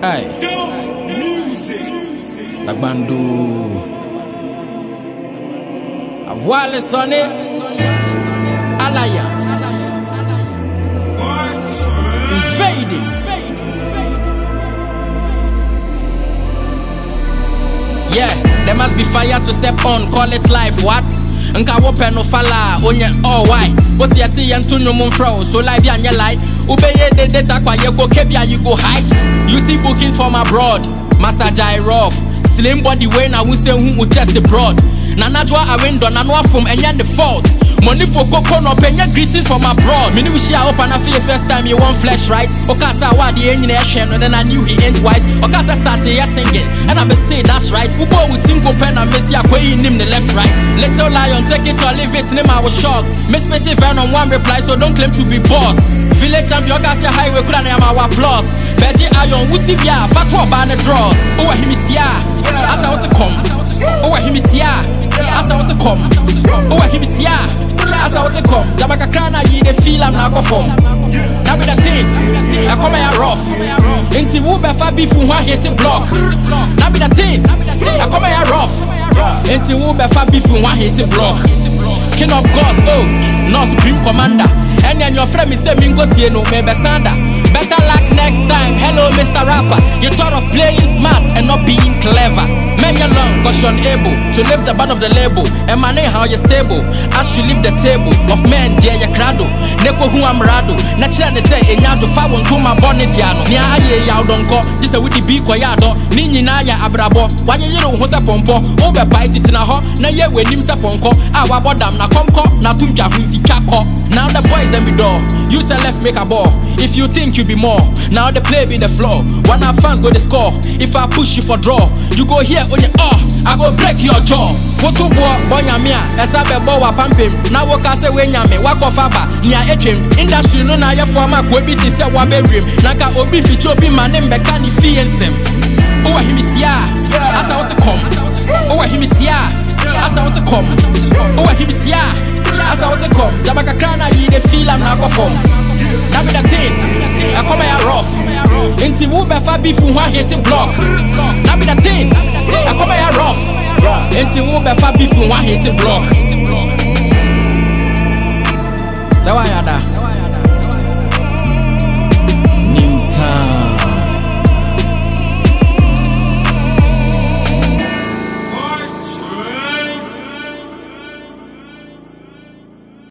Hey, Lagbandu, Wale Sonny, Alliance, Invading. Yeah, there must be fire to step on, call it life, what? Nka wope no fala, onye all white. What's ya see and tunyo mumfro, so live ya nye light. Ubeye de desa kwa yeko kebia you go hike. You see bookings from abroad, massage rough. Slim body way na wunse who just the broad. Na najwa a window na no from enyan the fault. Money for coco no penya greetings from abroad. Mini we share up and I feel first time you want flesh right. Okasa wa the engine action and then I knew he ain't wise. Okasa started ya singing and I be say that's right. Ubo with him compare na Messi akwe in him the left right. Little lion take it or leave it name I was shocked. Miss Petty fan on one reply so don't claim to be boss. Village champion gas your highway could I am our applause. Veggie iron wusi bia fatwa ban the draws. Oh himitia as I want to come. Oh himitia as I want to come. Oh himitia as I want to come. Jabaka krana ye the feel I'm not go from. Now with the thing I come here rough. Inti wube fa bifu one hit block. Now with the thing I come here rough. Inti wube fa bifu one hit block. King of gods, oh, no supreme commander. And then your friend me say mingo tieno me besanda. Better luck next time. Hello, Mr. Rapper. You thought of playing smart and not being clever. Men you long, cause you're unable to lift the band of the label. And my name how you stable. As you leave the table of men, Jay Crado. Neko who I'm rado. Naturally say, Enyado, fa won't do my bonnet yano. Nia aye yaw don't call. Just a witty beak or yado. Nini naya abrabo. Why you don't host a pompo? Over bite it in a hot. Na ye when him sa ponko. Awa bodam na komko. Na tumja hundi kako. Now the boys them be door. You say left make a ball. If you think you be more, now the play be the floor. When our fans go to score, if I push you for draw, you go here on your I go break your jaw. What to bonya mia, as I be bowa pumping. Now walk as a way yame, walk off aba, near etching. Industry no na ya forma kwebi to say wabe rim. Naka obi fichobi manem bekani fee and sem. Oh himitia, as I want to come. Oh himitia, as I want to come. Oh himitia, as I want to come. Jabaka krana ye the feel I'm not go from. Now with the thing, I come here rough. Inti wube fa bifu one hit block. Now with the thing, I come here rough. Inti wube fa bifu one hit block. Sawayada.